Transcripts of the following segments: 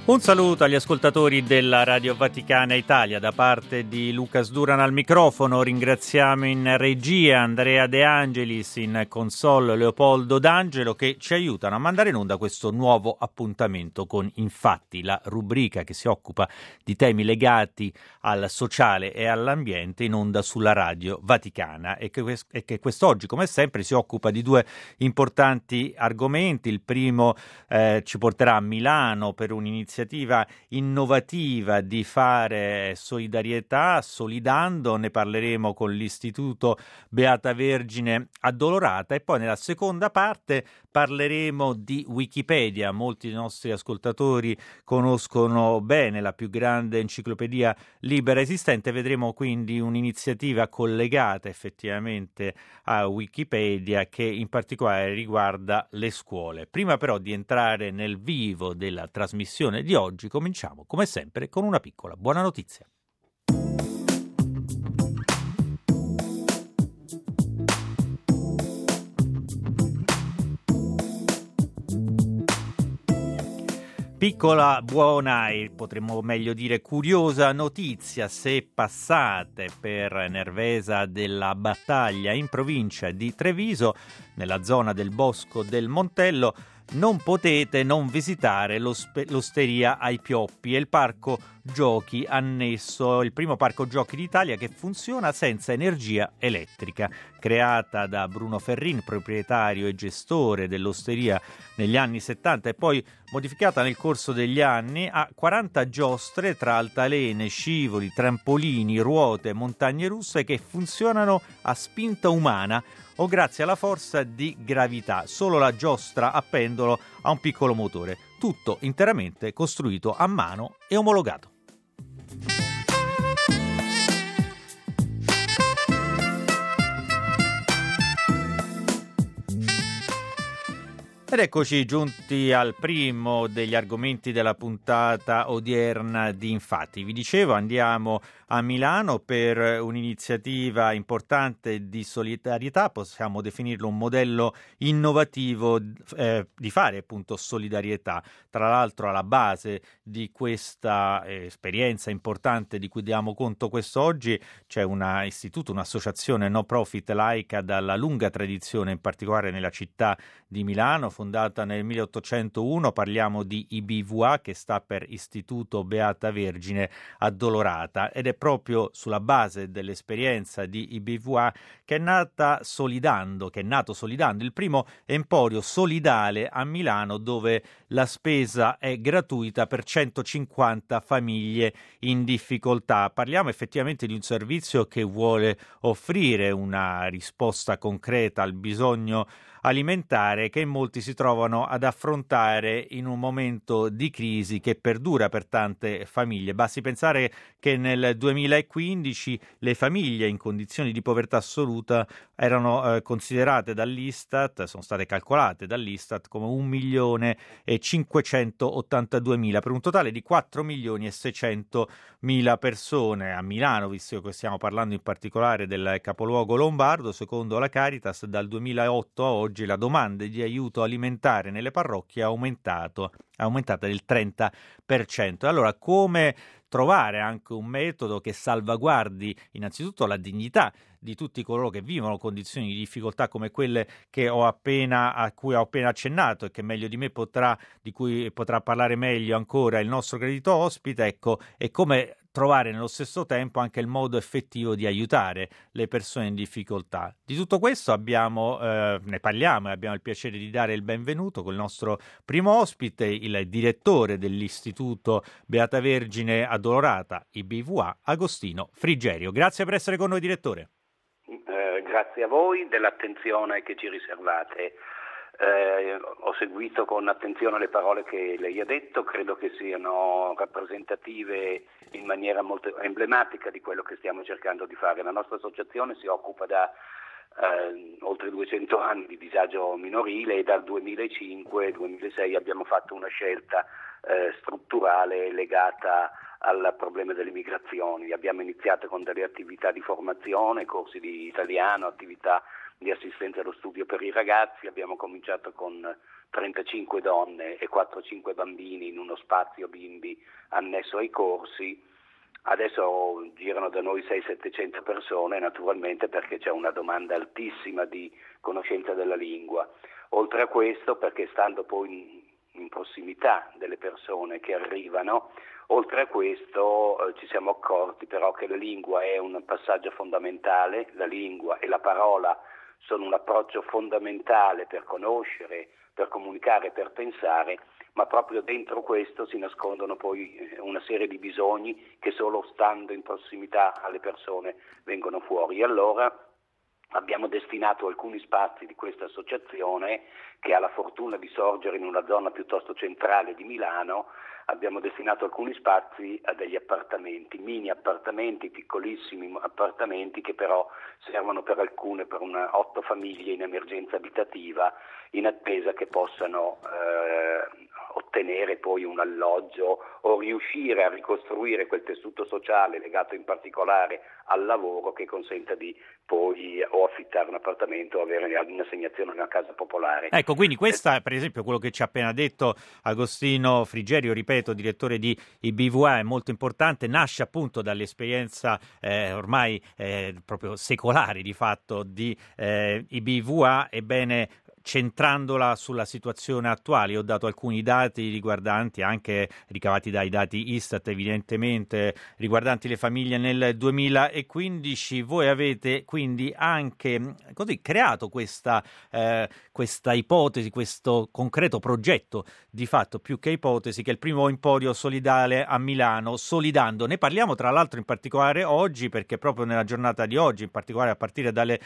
Un saluto agli ascoltatori della Radio Vaticana Italia da parte di Lucas Duran al microfono. Ringraziamo in regia Andrea De Angelis, in console Leopoldo D'Angelo, che ci aiutano a mandare in onda questo nuovo appuntamento con Infatti, la rubrica che si occupa di temi legati al sociale e all'ambiente in onda sulla Radio Vaticana e che quest'oggi, come sempre, si occupa di due importanti argomenti. Il primo ci porterà a Milano per un'iniziativa innovativa di fare solidarietà solidando. Ne parleremo con l'Istituto Beata Vergine Addolorata e poi nella seconda parte parleremo di Wikipedia. Molti dei nostri ascoltatori conoscono bene la più grande enciclopedia libera esistente. Vedremo quindi un'iniziativa collegata effettivamente a Wikipedia che in particolare riguarda le scuole. Prima però di entrare nel vivo della trasmissione di oggi, cominciamo come sempre con una piccola buona notizia. Piccola, buona e potremmo meglio dire curiosa notizia: se passate per Nervesa della Battaglia in provincia di Treviso, nella zona del Bosco del Montello, non potete non visitare l'Osteria ai Pioppi e il parco giochi annesso, il primo parco giochi d'Italia che funziona senza energia elettrica. Creata da Bruno Ferrin, proprietario e gestore dell'osteria negli anni 70 e poi modificata nel corso degli anni, ha 40 giostre tra altalene, scivoli, trampolini, ruote, montagne russe che funzionano a spinta umana o grazie alla forza di gravità. Solo la giostra a pendolo ha un piccolo motore, tutto interamente costruito a mano e omologato. Ed eccoci giunti al primo degli argomenti della puntata odierna di Infatti. Vi dicevo, andiamo a Milano per un'iniziativa importante di solidarietà, possiamo definirlo un modello innovativo di fare appunto solidarietà. Tra l'altro alla base di questa esperienza importante di cui diamo conto quest'oggi c'è un istituto, un'associazione no profit laica dalla lunga tradizione, in particolare nella città di Milano, fondata nel 1801, parliamo di IBVA, che sta per Istituto Beata Vergine Addolorata, ed è proprio sulla base dell'esperienza di IBVA che è nato solidando il primo emporio solidale a Milano, dove la spesa è gratuita per 150 famiglie in difficoltà. Parliamo effettivamente di un servizio che vuole offrire una risposta concreta al bisogno alimentare che in molti si trovano ad affrontare in un momento di crisi che perdura per tante famiglie. Basti pensare che nel 2015 le famiglie in condizioni di povertà assoluta erano considerate dall'Istat, sono state calcolate dall'Istat come 1.582.000 per un totale di 4.600.000 persone. A Milano, visto che stiamo parlando in particolare del capoluogo lombardo, secondo la Caritas dal 2008 a oggi la domanda di aiuto alimentare nelle parrocchie è aumentata del 30%. Allora, come trovare anche un metodo che salvaguardi innanzitutto la dignità di tutti coloro che vivono condizioni di difficoltà come quelle a cui ho appena accennato e che meglio di me di cui potrà parlare meglio ancora il nostro gradito ospite, ecco, e come trovare nello stesso tempo anche il modo effettivo di aiutare le persone in difficoltà. Di tutto questo ne parliamo e abbiamo il piacere di dare il benvenuto col nostro primo ospite, il direttore dell'Istituto Beata Vergine Addolorata, IBVA, Agostino Frigerio. Grazie per essere con noi, direttore. Grazie a voi dell'attenzione che ci riservate. Ho seguito con attenzione le parole che lei ha detto, credo che siano rappresentative in maniera molto emblematica di quello che stiamo cercando di fare. La nostra associazione si occupa da oltre 200 anni di disagio minorile e dal 2005-2006 abbiamo fatto una scelta strutturale legata al problema delle migrazioni. Abbiamo iniziato con delle attività di formazione, corsi di italiano, attività di assistenza allo studio per i ragazzi. Abbiamo cominciato con 35 donne e 4-5 bambini in uno spazio bimbi annesso ai corsi. Adesso girano da noi 600-700 persone, naturalmente perché c'è una domanda altissima di conoscenza della lingua. Oltre a questo, perché stando poi in prossimità delle persone che arrivano, oltre a questo ci siamo accorti però che la lingua è un passaggio fondamentale, la lingua e la parola sono un approccio fondamentale per conoscere, per comunicare, per pensare, ma proprio dentro questo si nascondono poi una serie di bisogni che solo stando in prossimità alle persone vengono fuori. E allora abbiamo destinato alcuni spazi di questa associazione, che ha la fortuna di sorgere in una zona piuttosto centrale di Milano. Abbiamo destinato alcuni spazi a degli appartamenti, mini appartamenti, piccolissimi appartamenti che però servono per 8 famiglie in emergenza abitativa, in attesa che possano ottenere poi un alloggio o riuscire a ricostruire quel tessuto sociale legato in particolare al lavoro che consenta di poi o affittare un appartamento o avere un'assegnazione a una casa popolare. Ecco, quindi questa, per esempio, quello che ci ha appena detto Agostino Frigerio, ripeto, direttore di IBVA, è molto importante, nasce appunto dall'esperienza ormai proprio secolare di fatto di IBVA. Ebbene, centrandola sulla situazione attuale, ho dato alcuni dati riguardanti, anche ricavati dai dati Istat evidentemente, riguardanti le famiglie nel 2015. Voi avete quindi anche così creato questa ipotesi, questo concreto progetto, di fatto più che ipotesi, che è il primo emporio solidale a Milano, Solidando. Ne parliamo tra l'altro in particolare oggi, perché proprio nella giornata di oggi, in particolare a partire dalle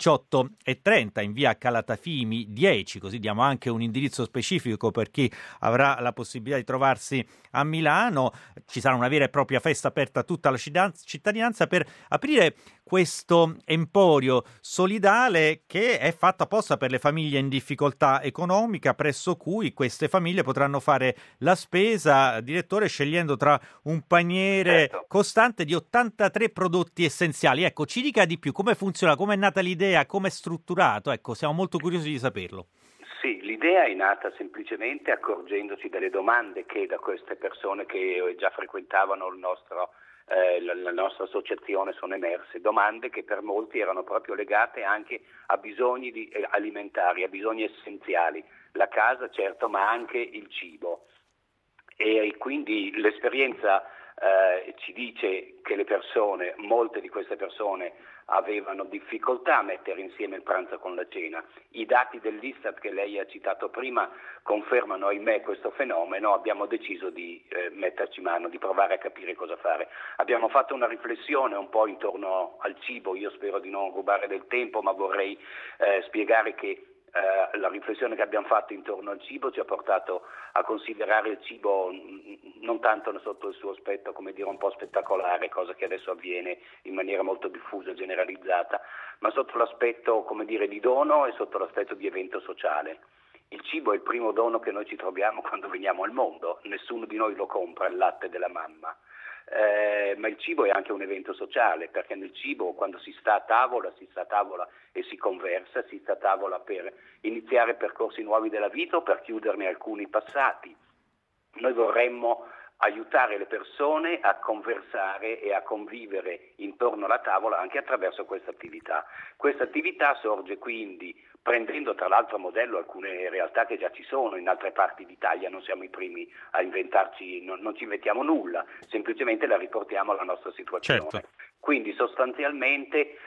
18:30 in via Calatafimi 10, così diamo anche un indirizzo specifico per chi avrà la possibilità di trovarsi a Milano. Ci sarà una vera e propria festa aperta a tutta la cittadinanza per aprire questo emporio solidale, che è fatto apposta per le famiglie in difficoltà economica, presso cui queste famiglie potranno fare la spesa, direttore, scegliendo tra un paniere costante di 83 prodotti essenziali. Ecco, ci dica di più, come funziona, come è nata l'idea, come è strutturato. Ecco, siamo molto curiosi di saperlo. Sì, l'idea è nata semplicemente accorgendoci delle domande che da queste persone che già frequentavano la nostra associazione sono emerse, domande che per molti erano proprio legate anche a bisogni alimentari, a bisogni essenziali, la casa certo, ma anche il cibo. E quindi l'esperienza ci dice che molte di queste persone avevano difficoltà a mettere insieme il pranzo con la cena. I dati dell'Istat che lei ha citato prima confermano, ahimè, questo fenomeno. Abbiamo deciso di metterci mano, di provare a capire cosa fare. Abbiamo fatto una riflessione un po' intorno al cibo. Io spero di non rubare del tempo, ma vorrei spiegare che la riflessione che abbiamo fatto intorno al cibo ci ha portato a considerare il cibo non tanto sotto il suo aspetto, come dire, un po' spettacolare, cosa che adesso avviene in maniera molto diffusa e generalizzata, ma sotto l'aspetto, come dire, di dono e sotto l'aspetto di evento sociale. Il cibo è il primo dono che noi ci troviamo quando veniamo al mondo, nessuno di noi lo compra, il latte della mamma. Ma il cibo è anche un evento sociale, perché nel cibo, quando si sta a tavola e si conversa, si sta a tavola per iniziare percorsi nuovi della vita o per chiuderne alcuni passati. Noi vorremmo aiutare le persone a conversare e a convivere intorno alla tavola anche attraverso questa attività. Questa attività sorge quindi prendendo tra l'altro a modello alcune realtà che già ci sono in altre parti d'Italia. Non siamo i primi a inventarci, non ci inventiamo nulla, semplicemente la riportiamo alla nostra situazione. Certo. Quindi sostanzialmente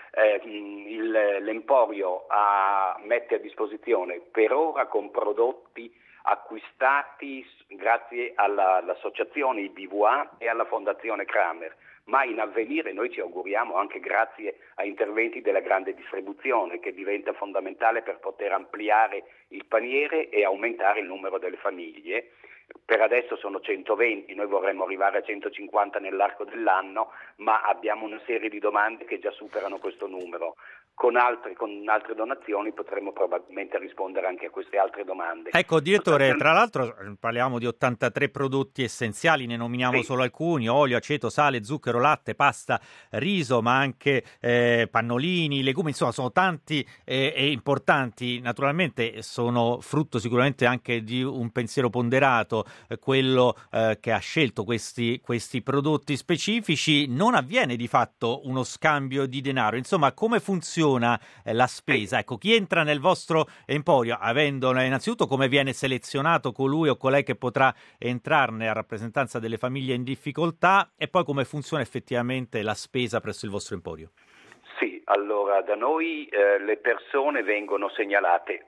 l'Emporio mette a disposizione per ora con prodotti acquistati grazie all'associazione IBVA e alla Fondazione Kramer, ma in avvenire noi ci auguriamo anche grazie a interventi della grande distribuzione, che diventa fondamentale per poter ampliare il paniere e aumentare il numero delle famiglie. Per adesso sono 120, noi vorremmo arrivare a 150 nell'arco dell'anno, ma abbiamo una serie di domande che già superano questo numero. con altre donazioni potremo probabilmente rispondere anche a queste altre domande. Ecco, direttore, tra l'altro parliamo di 83 prodotti essenziali, ne nominiamo solo alcuni: olio, aceto, sale, zucchero, latte, pasta, riso, ma anche pannolini, legumi, insomma sono tanti e importanti. Naturalmente sono frutto sicuramente anche di un pensiero ponderato, quello che ha scelto questi prodotti specifici. Non avviene di fatto uno scambio di denaro, insomma come funziona la spesa? Ecco, chi entra nel vostro emporio, avendone innanzitutto, come viene selezionato colui o colei che potrà entrarne a rappresentanza delle famiglie in difficoltà, e poi come funziona effettivamente la spesa presso il vostro emporio? Sì, allora da noi le persone vengono segnalate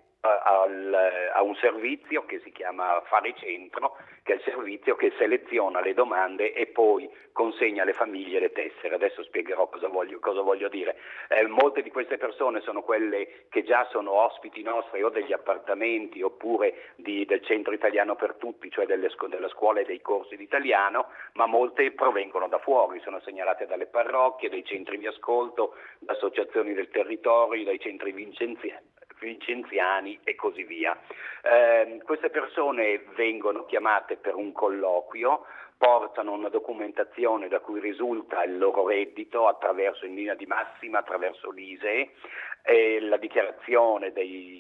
a un servizio che si chiama Fare Centro, che è il servizio che seleziona le domande e poi consegna alle famiglie le tessere. Adesso spiegherò cosa voglio dire. Molte di queste persone sono quelle che già sono ospiti nostri o degli appartamenti oppure del Centro Italiano per Tutti, cioè della scuola e dei corsi di italiano, ma molte provengono da fuori, sono segnalate dalle parrocchie, dai centri di ascolto, da associazioni del territorio, dai centri vincenziani e così via. Queste persone vengono chiamate per un colloquio, portano una documentazione da cui risulta il loro reddito attraverso, in linea di massima, attraverso l'ISEE, e la dichiarazione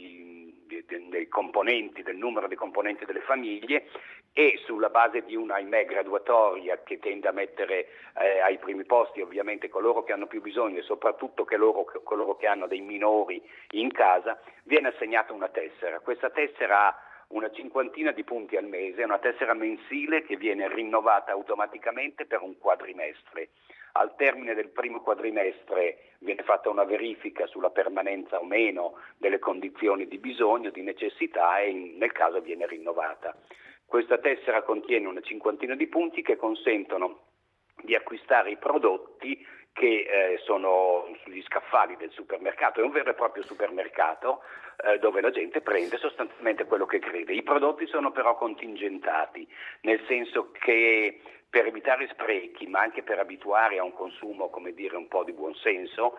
dei componenti, del numero dei componenti delle famiglie, e sulla base di una ahimè graduatoria che tende a mettere ai primi posti ovviamente coloro che hanno più bisogno e soprattutto coloro che hanno dei minori in casa, viene assegnata una tessera. Questa tessera ha una cinquantina di punti al mese, è una tessera mensile che viene rinnovata automaticamente per un quadrimestre. Al termine del primo quadrimestre viene fatta una verifica sulla permanenza o meno delle condizioni di bisogno, di necessità, e nel caso viene rinnovata. Questa tessera contiene una cinquantina di punti che consentono di acquistare i prodotti che sono sugli scaffali del supermercato. È un vero e proprio supermercato dove la gente prende sostanzialmente quello che crede. I prodotti sono però contingentati, nel senso che per evitare sprechi, ma anche per abituare a un consumo, come dire, un po' di buon senso,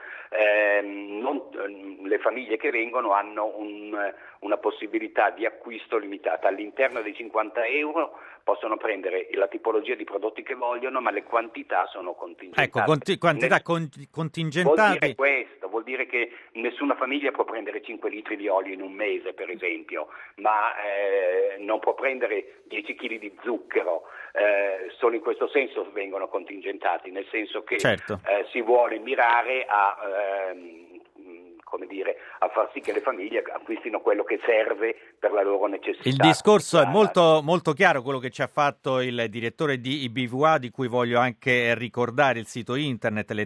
le famiglie che vengono hanno una possibilità di acquisto limitata. All'interno dei 50 euro possono prendere la tipologia di prodotti che vogliono, ma le quantità sono contingentate. Ecco, quantità contingentate. Vuol dire questo, vuol dire che nessuna famiglia può prendere 5 litri di olio in un mese, per esempio, ma non può prendere 10 kg di zucchero. Solo in questo senso vengono contingentati, nel senso che si vuole mirare a far sì che le famiglie acquistino quello che serve per la loro necessità. Il discorso è molto, molto chiaro, quello che ci ha fatto il direttore di IBVA, di cui voglio anche ricordare il sito internet, le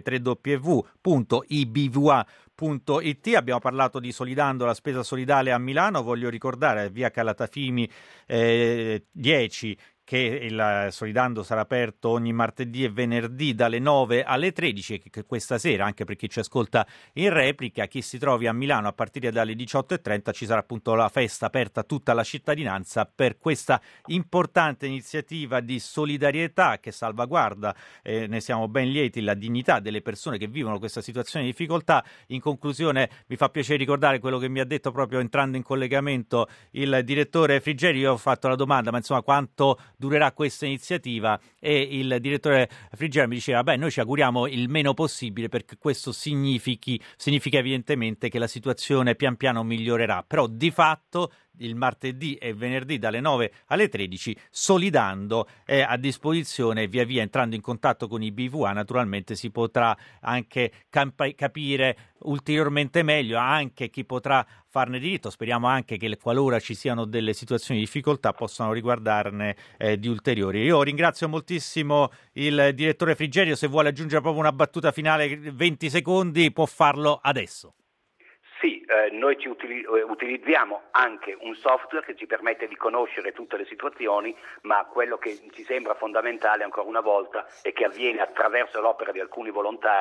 3w.ibva.it. Abbiamo parlato di Solidando, la spesa solidale a Milano. Voglio ricordare via Calatafimi 10 che il Solidando sarà aperto ogni martedì e venerdì dalle 9 alle 13, e che questa sera, anche per chi ci ascolta in replica, chi si trovi a Milano a partire dalle 18:30, ci sarà appunto la festa aperta a tutta la cittadinanza per questa importante iniziativa di solidarietà che salvaguarda, ne siamo ben lieti, la dignità delle persone che vivono questa situazione di difficoltà. In conclusione mi fa piacere ricordare quello che mi ha detto proprio entrando in collegamento il direttore Frigerio. Io ho fatto la domanda, ma insomma quanto durerà questa iniziativa, e il direttore Frigerio mi diceva noi ci auguriamo il meno possibile, perché questo significa evidentemente che la situazione pian piano migliorerà, però di fatto il martedì e venerdì dalle 9 alle 13 Solidando è a disposizione. Via via entrando in contatto con i BVA naturalmente si potrà anche capire ulteriormente meglio anche chi potrà farne diritto. Speriamo anche che qualora ci siano delle situazioni di difficoltà possano riguardarne di ulteriori. Io ringrazio moltissimo il direttore Frigerio. Se vuole aggiungere proprio una battuta finale, 20 secondi, può farlo adesso. Sì, noi utilizziamo anche un software che ci permette di conoscere tutte le situazioni, ma quello che ci sembra fondamentale ancora una volta è che avviene attraverso l'opera di alcuni volontari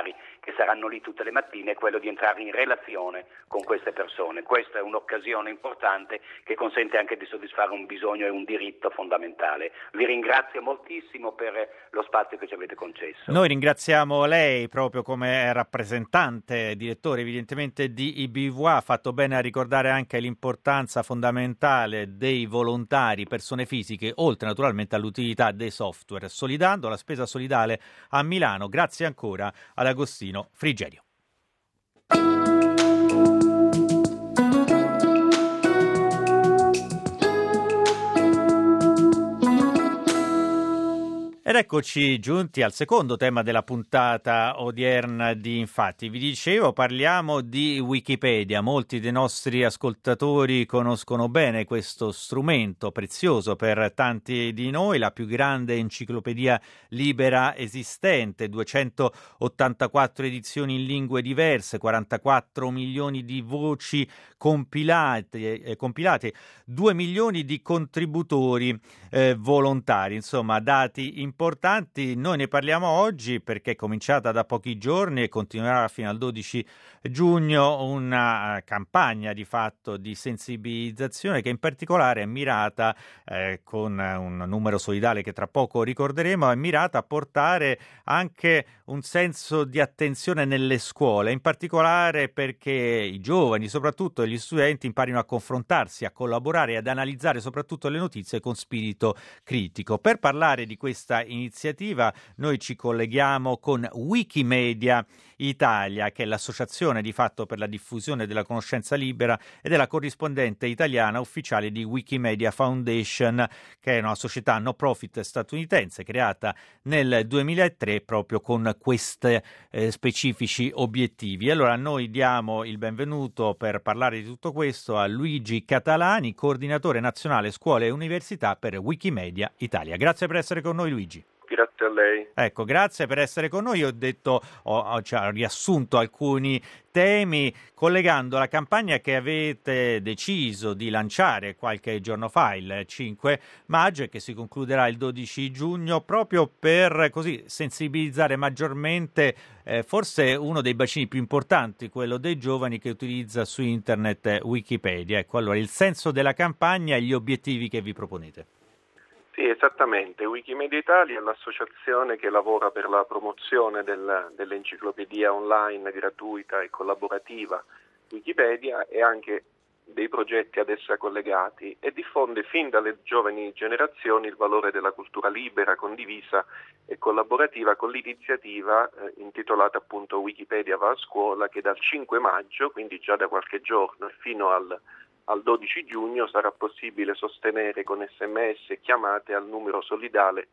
che saranno lì tutte le mattine, è quello di entrare in relazione con queste persone. Questa è un'occasione importante che consente anche di soddisfare un bisogno e un diritto fondamentale. Vi ringrazio moltissimo per lo spazio che ci avete concesso. Noi ringraziamo lei proprio come rappresentante, direttore evidentemente di IBVA, ha fatto bene a ricordare anche l'importanza fondamentale dei volontari, persone fisiche, oltre naturalmente all'utilità dei software, solidando la spesa solidale a Milano. Grazie ancora ad Agostino Frigerio. Ed eccoci giunti al secondo tema della puntata odierna di Infatti. Vi dicevo, parliamo di Wikipedia. Molti dei nostri ascoltatori conoscono bene questo strumento prezioso per tanti di noi, la più grande enciclopedia libera esistente, 284 edizioni in lingue diverse, 44 milioni di voci compilate, 2 milioni di contributori volontari, insomma dati importanti. Noi ne parliamo oggi perché è cominciata da pochi giorni e continuerà fino al 12 giugno una campagna di fatto di sensibilizzazione che in particolare è mirata, con un numero solidale che tra poco ricorderemo, è mirata a portare anche un senso di attenzione nelle scuole, in particolare perché i giovani, soprattutto gli studenti, imparino a confrontarsi, a collaborare e ad analizzare soprattutto le notizie con spirito critico. Per parlare di questa iniziativa noi ci colleghiamo con Wikimedia Italia, che è l'associazione di fatto per la diffusione della conoscenza libera ed è la corrispondente italiana ufficiale di Wikimedia Foundation, che è una società no profit statunitense creata nel 2003 proprio con questi specifici obiettivi. Allora noi diamo il benvenuto per parlare di tutto questo a Luigi Catalani, coordinatore nazionale scuole e università per Wikimedia Italia. Grazie per essere con noi, Luigi. Grazie a lei. Ecco, grazie per essere con noi. Ho riassunto alcuni temi collegando la campagna che avete deciso di lanciare qualche giorno fa, il 5 maggio, e che si concluderà il 12 giugno, proprio per così sensibilizzare maggiormente forse uno dei bacini più importanti, quello dei giovani che utilizza su internet Wikipedia. Ecco, allora il senso della campagna e gli obiettivi che vi proponete. Sì, esattamente. Wikimedia Italia è l'associazione che lavora per la promozione dell'enciclopedia online gratuita e collaborativa Wikipedia e anche dei progetti ad essa collegati e diffonde fin dalle giovani generazioni il valore della cultura libera, condivisa e collaborativa con l'iniziativa intitolata appunto Wikipedia va a scuola, che dal 5 maggio, quindi già da qualche giorno, fino al 12 giugno sarà possibile sostenere con SMS e chiamate al numero solidale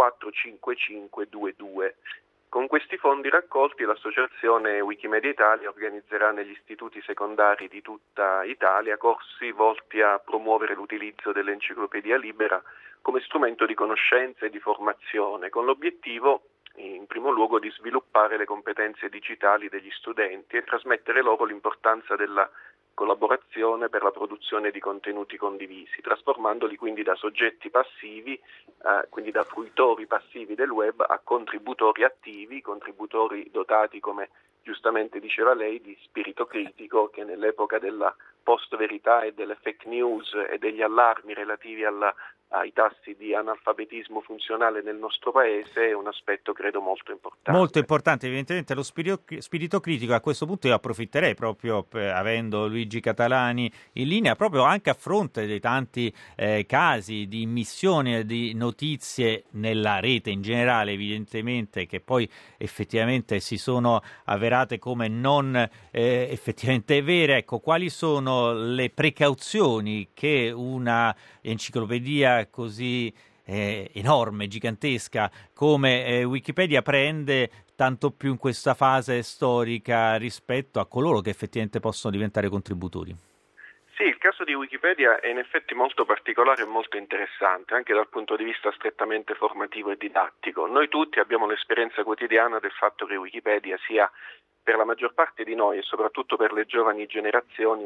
45522. Con questi fondi raccolti l'associazione Wikimedia Italia organizzerà negli istituti secondari di tutta Italia corsi volti a promuovere l'utilizzo dell'enciclopedia libera come strumento di conoscenza e di formazione, con l'obiettivo in primo luogo di sviluppare le competenze digitali degli studenti e trasmettere loro l'importanza della collaborazione per la produzione di contenuti condivisi, trasformandoli quindi da soggetti passivi, quindi da fruitori passivi del web a contributori attivi, contributori dotati, come giustamente diceva lei, di spirito critico, che nell'epoca della post-verità e delle fake news e degli allarmi relativi ai tassi di analfabetismo funzionale nel nostro paese è un aspetto credo molto importante. Molto importante, evidentemente lo spirito critico. A questo punto io approfitterei proprio avendo Luigi Catalani in linea, proprio anche a fronte dei tanti casi di immissione di notizie nella rete in generale, evidentemente, che poi effettivamente si sono avverate come non effettivamente vere. Ecco, quali sono le precauzioni che una enciclopedia così enorme, gigantesca come Wikipedia prende, tanto più in questa fase storica, rispetto a coloro che effettivamente possono diventare contributori? Sì, il caso di Wikipedia è in effetti molto particolare e molto interessante, anche dal punto di vista strettamente formativo e didattico. Noi tutti abbiamo l'esperienza quotidiana del fatto che Wikipedia sia, per la maggior parte di noi e soprattutto per le giovani generazioni,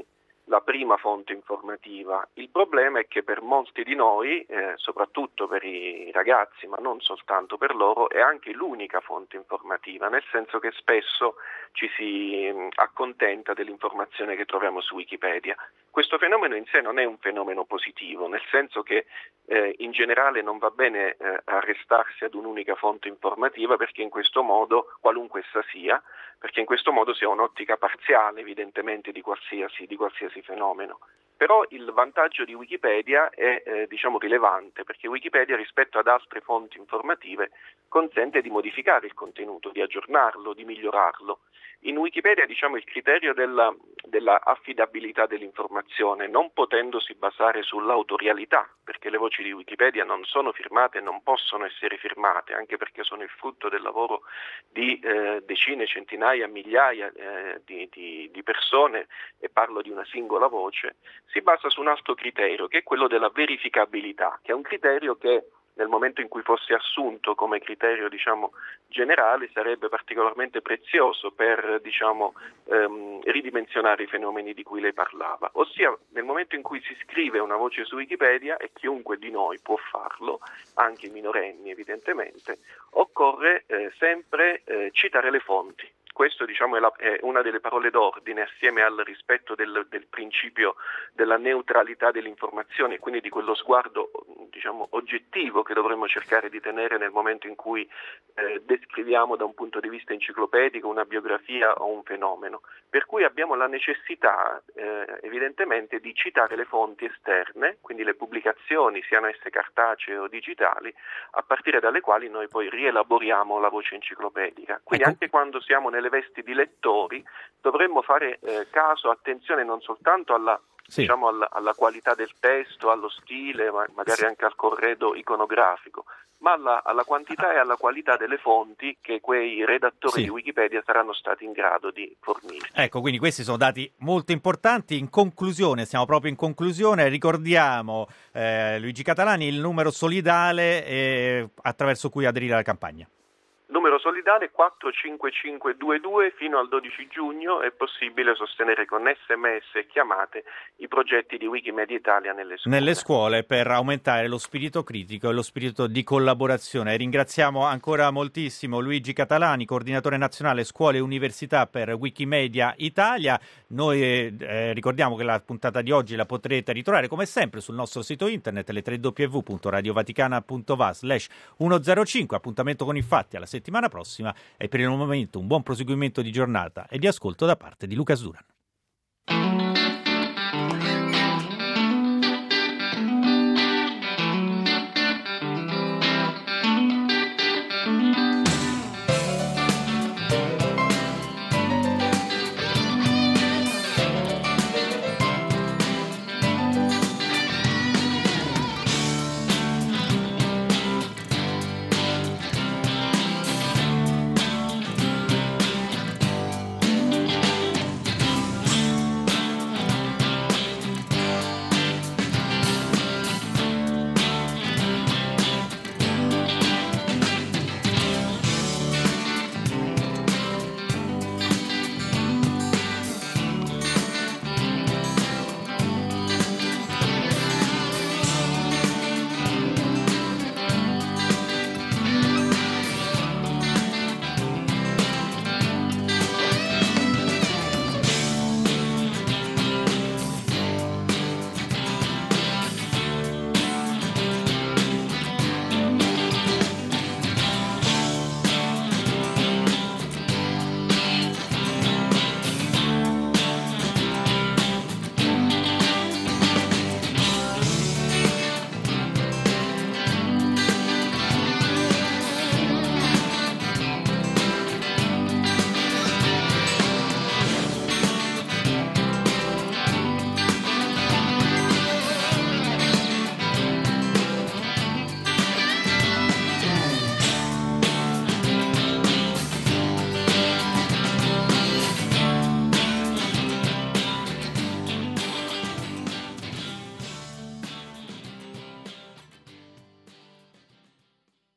la prima fonte informativa. Il problema è che per molti di noi, soprattutto per i ragazzi, ma non soltanto per loro, è anche l'unica fonte informativa, nel senso che spesso ci si accontenta dell'informazione che troviamo su Wikipedia. Questo fenomeno in sé non è un fenomeno positivo, nel senso che in generale non va bene arrestarsi ad un'unica fonte informativa, perché in questo modo, qualunque essa sia, perché in questo modo si ha un'ottica parziale evidentemente di qualsiasi fenomeno. Però il vantaggio di Wikipedia è rilevante, perché Wikipedia rispetto ad altre fonti informative consente di modificare il contenuto, di aggiornarlo, di migliorarlo. In Wikipedia il criterio della affidabilità dell'informazione, non potendosi basare sull'autorialità, perché le voci di Wikipedia non sono firmate e non possono essere firmate, anche perché sono il frutto del lavoro di decine, centinaia, migliaia di persone, e parlo di una singola voce, si basa su un altro criterio, che è quello della verificabilità, che è un criterio che nel momento in cui fosse assunto come criterio generale sarebbe particolarmente prezioso per ridimensionare i fenomeni di cui lei parlava, ossia nel momento in cui si scrive una voce su Wikipedia, e chiunque di noi può farlo, anche i minorenni evidentemente, occorre sempre citare le fonti. Questo è una delle parole d'ordine, assieme al rispetto del principio della neutralità dell'informazione, e quindi di quello sguardo oggettivo che dovremmo cercare di tenere nel momento in cui descriviamo da un punto di vista enciclopedico una biografia o un fenomeno. Per cui abbiamo la necessità evidentemente di citare le fonti esterne, quindi le pubblicazioni, siano esse cartacee o digitali, a partire dalle quali noi poi rielaboriamo la voce enciclopedica. Quindi anche quando siamo nelle vesti di lettori dovremmo fare attenzione non soltanto alla qualità del testo, allo stile, magari anche al corredo iconografico, ma alla quantità e alla qualità delle fonti che quei redattori di Wikipedia saranno stati in grado di fornire. Ecco, quindi questi sono dati molto importanti. In conclusione, siamo proprio in conclusione, ricordiamo Luigi Catalani il numero solidale attraverso cui aderire alla campagna. Numero solidale 45522, fino al 12 giugno è possibile sostenere con SMS e chiamate i progetti di Wikimedia Italia nelle scuole per aumentare lo spirito critico e lo spirito di collaborazione. Ringraziamo ancora moltissimo Luigi Catalani, coordinatore nazionale scuole e università per Wikimedia Italia. Noi ricordiamo che la puntata di oggi la potrete ritrovare come sempre sul nostro sito internet, le www.radiovaticana.va/105. Appuntamento con i fatti alla settimana prossima, e per il momento un buon proseguimento di giornata e di ascolto da parte di Luca Suran.